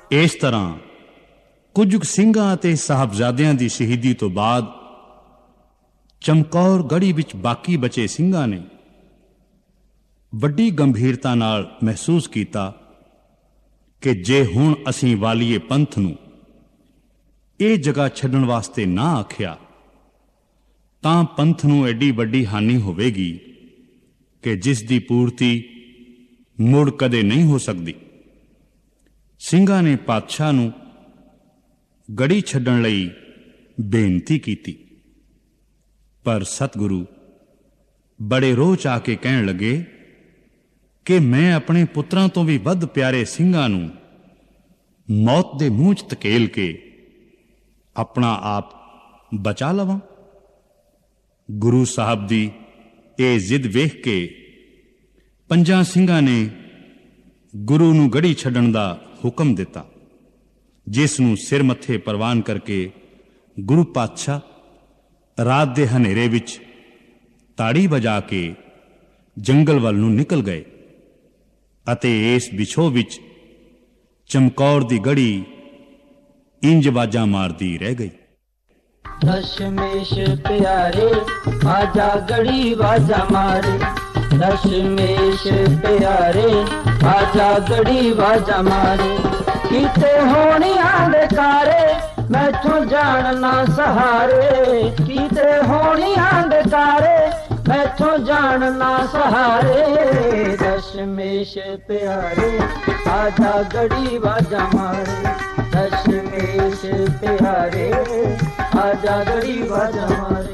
ਇਸ ਤਰ੍ਹਾਂ ਕੁਝ ਕੁ ਸਿੰਘਾਂ ਅਤੇ ਸਾਹਿਬਜ਼ਾਦਿਆਂ ਦੀ ਸ਼ਹੀਦੀ ਤੋਂ ਬਾਅਦ ਚਮਕੌਰ ਗੜ੍ਹੀ ਵਿੱਚ ਬਾਕੀ ਬਚੇ ਸਿੰਘਾਂ ਨੇ ਵੱਡੀ ਗੰਭੀਰਤਾ ਨਾਲ ਮਹਿਸੂਸ ਕੀਤਾ ਕਿ ਜੇ ਹੁਣ ਅਸੀਂ ਵਾਲੀਏ ਪੰਥ ਨੂੰ ਇਹ ਜਗ੍ਹਾ ਛੱਡਣ ਵਾਸਤੇ ਨਾ ਆਖਿਆ ਤਾਂ ਪੰਥ ਨੂੰ ਐਡੀ ਵੱਡੀ ਹਾਨੀ ਹੋਵੇਗੀ ਕਿ ਜਿਸ ਦੀ ਪੂਰਤੀ ਮੁੜ ਕਦੇ ਨਹੀਂ ਹੋ ਸਕਦੀ। ਸਿੰਘਾਂ ਨੇ ਪਾਤਸ਼ਾਹ ਨੂੰ ਗੜ੍ਹੀ ਛੱਡਣ ਲਈ ਬੇਨਤੀ ਕੀਤੀ, ਪਰ ਸਤਿਗੁਰੂ ਬੜੇ ਰੋਹ 'ਚ ਆ ਕੇ ਕਹਿਣ ਲੱਗੇ ਕਿ ਮੈਂ ਆਪਣੇ ਪੁੱਤਰਾਂ ਤੋਂ ਵੀ ਵੱਧ ਪਿਆਰੇ ਸਿੰਘਾਂ ਨੂੰ ਮੌਤ ਦੇ ਮੂੰਹ 'ਚ ਧਕੇਲ ਕੇ ਆਪਣਾ ਆਪ ਬਚਾ ਲਵਾਂ। ਗੁਰੂ ਸਾਹਿਬ ਦੀ ਇਹ ਜ਼ਿੱਦ ਵੇਖ ਕੇ ਪੰਜਾਂ ਸਿੰਘਾਂ ਨੇ ਗੁਰੂ ਨੂੰ ਗੜ੍ਹੀ ਛੱਡਣ ਦਾ ਹੁਕਮ ਦਿੱਤਾ, ਜਿਸ ਨੂੰ ਸਿਰ ਮੱਥੇ ਪ੍ਰਵਾਨ ਕਰਕੇ ਗੁਰੂ ਪਾਤਸ਼ਾਹ ਰਾਤ ਦੇ ਹਨੇਰੇ ਵਿੱਚ ਤਾੜੀ ਵਜਾ ਕੇ ਜੰਗਲ ਵੱਲ ਨੂੰ ਨਿਕਲ ਗਏ ਅਤੇ ਇਸ ਵਿਛੋਹ ਵਿੱਚ ਚਮਕੌਰ ਦੀ ਗੜ੍ਹੀ ਇੰਜ ਆਵਾਜ਼ਾਂ ਮਾਰਦੀ ਰਹਿ ਗਈ। ਦਸ਼ਮੇਸ਼ ਪਿਆਰੇ ਆਜਾ ਗੜ੍ਹੀ ਵਾਜਾ ਮਾਰੇ, ਦਸ਼ਮੇਸ਼ ਪਿਆਰੇ ਆਜਾ ਗੜ੍ਹੀ ਵਾਜਾ ਮਾਰੇ। ਕੀਤੇ ਹੋਣੀਆਂ ਦੇ ਕਾਰੇ ਮੈਥੋਂ ਜਾਣ ਨਾ ਸਹਾਰੇ, ਕੀਤੇ ਹੋਣੀਆਂ ਦੇ ਕਾਰੇ ਮੈਥੋਂ ਜਾਣ ਨਾ ਸਹਾਰੇ। ਦਸ਼ਮੇਸ਼ ਪਿਆਰੇ ਆਜਾ ਗੜ੍ਹੀ ਵਾਜਾ ਮਾਰੇ, ਦਸ਼ਮੇਸ਼ ਪਿਆਰੇ ਆਜਾ ਗੜ੍ਹੀ ਵਾਜਾ ਮਾਰੇ।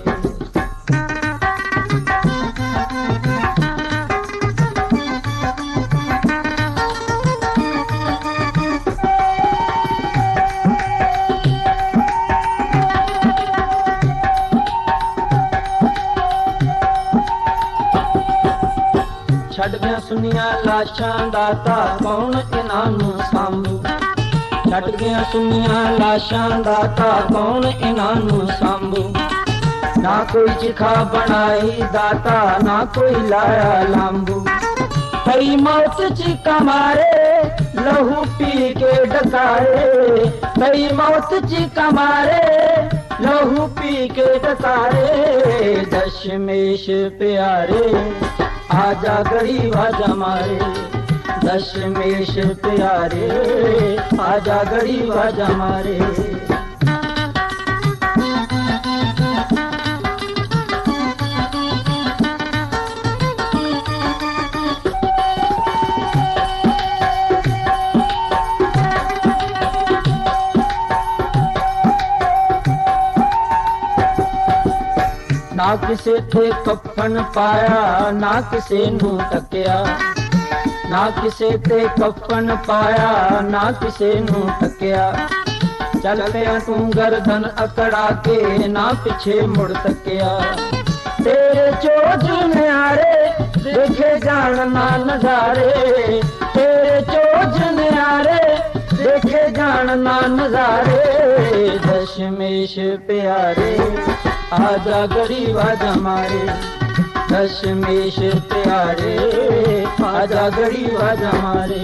ਛੱਡ ਗਿਆ ਸੁਨੀਆਂ ਲਾਸ਼ਾਂ ਦਾ ਤਾਂ ਕੌਣ ਇਹਨਾਂ ਨੂੰ ਸਾਂਭੂ, ਛੱਡ ਗਿਆ ਸੁਨੀਆਂ ਲਾਸ਼ਾਂ ਦਾ ਤਾਂ ਕੌਣ ਇਹਨਾਂ ਨੂੰ ਸਾਂਭੂ। ਨਾ ਕੋਈ ਚਿਖਾ ਬਣਾਈ ਦਾਤਾ ਨਾ ਕੋਈ ਲਾਇਆ ਲਾਂਬੂ। ਪਈ ਮੌਤ ਚੀਕਾਂ ਮਾਰੇ ਲਹੂ ਪੀ ਕੇ ਡਕਾਰੇ, ਪਈ ਮੌਤ ਚੀਕਾਂ ਮਾਰੇ ਲਹੂ ਪੀ ਕੇ ਡਕਾਰੇ। ਦਸ਼ਮੇਸ਼ ਪਿਆਰੇ ਆਜਾ ਗੜ੍ਹੀ ਵਾਜਾ ਮਾਰੇ, ਦਸ਼ਮੇਸ਼ ਪਿਆਰੇ ਆਜਾ ਗੜ੍ਹੀ ਵਾਜਾ ਮਾਰੇ। ਨਾ ਕਿਸੇ ਤੇ ਕਫਨ ਪਾਇਆ ਨਾ ਕਿਸੇ ਨੂੰ ਤੱਕਿਆ, ਨਾ ਕਿਸੇ ਤੇ ਕਫਨ ਪਾਇਆ ਨਾ ਕਿਸੇ ਨੂੰ ਤੱਕਿਆ। ਚੱਲ ਪਿਆ ਤੂੰ ਗਰਦਨ ਅਕੜਾ ਕੇ ਨਾ ਪਿੱਛੇ ਮੁੜ ਤੱਕਿਆ। ਤੇਰੇ ਚੋਜ ਨਿਆਰੇ ਦੇਖੇ ਜਾਣ ਨਾ ਨਜ਼ਾਰੇ, ਤੇਰੇ ਚੋਜ ਨਿਆਰੇ ਦੇਖੇ ਜਾਣ ਨਾ ਨਜ਼ਾਰੇ। ਦਸ਼ਮੇਸ਼ ਪਿਆਰੇ ਆਜਾ ਗੜ੍ਹੀ ਵਾਜਾ ਮਾਰੇ, ਦਸ਼ਮੇਸ਼ ਪਿਆਰੇ ਆਜਾ ਗੜ੍ਹੀ ਵਾਜਾ ਮਾਰੇ।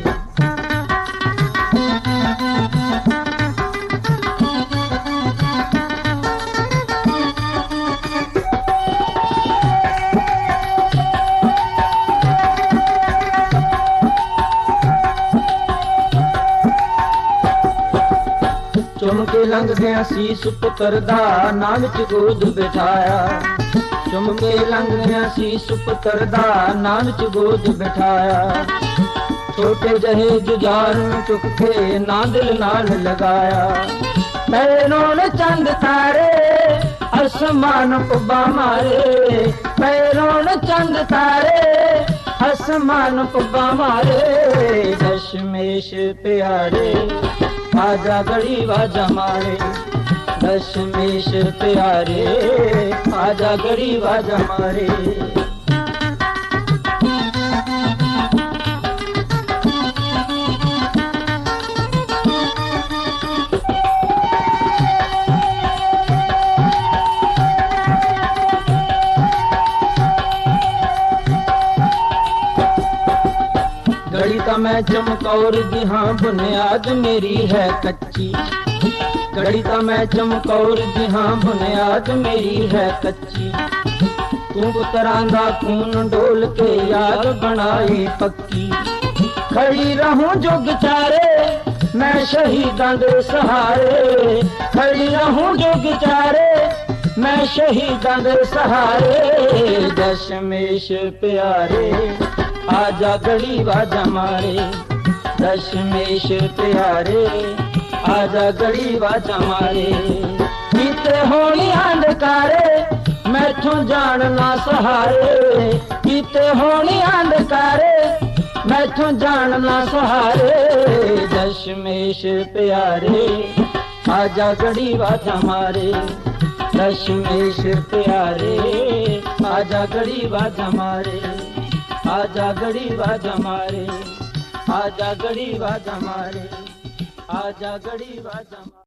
ਚੁੰਮ ਕੇ ਲੰਘਦਿਆਂ ਸੀਸ ਪੁੱਤਰ ਦਾ ਨਾਂ ਵਿੱਚ ਗੋਦ ਬਿਠਾਇਆ, ਚੁੰਮ ਕੇ ਲੰਘਦਿਆਂ ਸੀਸ ਪੁੱਤਰ ਦਾ ਨਾਂ ਵਿੱਚ ਗੋਦ ਬਿਠਾਇਆ। ਛੋਟੇ ਜਿਹੇ ਜੁਝਾਰ ਨੂੰ ਚੁੱਕ ਕੇ ਨਾ ਦਿਲ ਨਾਲ ਲਗਾਇਆ। ਪੈਰੋਂ ਨੇ ਚੰਦ ਤਾਰੇ ਅਸਮਾਨ ਪੁੱਬਾ ਮਾਰੇ, ਪੈਰੋਂ ਨੇ ਚੰਦ ਤਾਰੇ ਅਸਮਾਨ ਪੁੱਬਾ ਮਾਰੇ। ਦਸ਼ਮੇਸ਼ ਪਿਆਰੇ ਆਜਾ ਗੜ੍ਹੀ ਵਾਜਾ ਮਾਰੇ, ਦਸ਼ਮੇਸ਼ ਪਿਆਰੇ ਆਜਾ ਗੜ੍ਹੀ ਵਾਜਾ ਮਾਰੇ। ਗੜ੍ਹੀ ਤਾਂ ਮੈਂ मैं चमकौर जी हाँ बुनियाद मेरी है कच्ची, गढ़िता मैं चमकौर जी हाँ बुनियाद मेरी है कच्ची। तू पुत्रां दा खून डोल के याद बनाई पक्की, खड़ी रहूं जुग चारे मैं शहीदां दे सहारे, खड़ी रहूं जुग चारे मैं शहीदां दे सहारे। दशमेश प्यारे आजा गढ़ी बाजा मारे, दशमेश प्यारे आजा गढ़ी बाजा मारे। कीते होनी अंधकारे मैथों जान ना सहारे, कीते होनी अंधकारे मैथों जान ना सहारे। दशमेश प्यारे आजा गढ़ी बाजा मारे, दशमेश प्यारे आजा गढ़ी बाजा मारे, आजा गढ़ी बाजा मारे, आजा गढ़ी बाजा मारे, आजा गढ़ी बाजा मारे।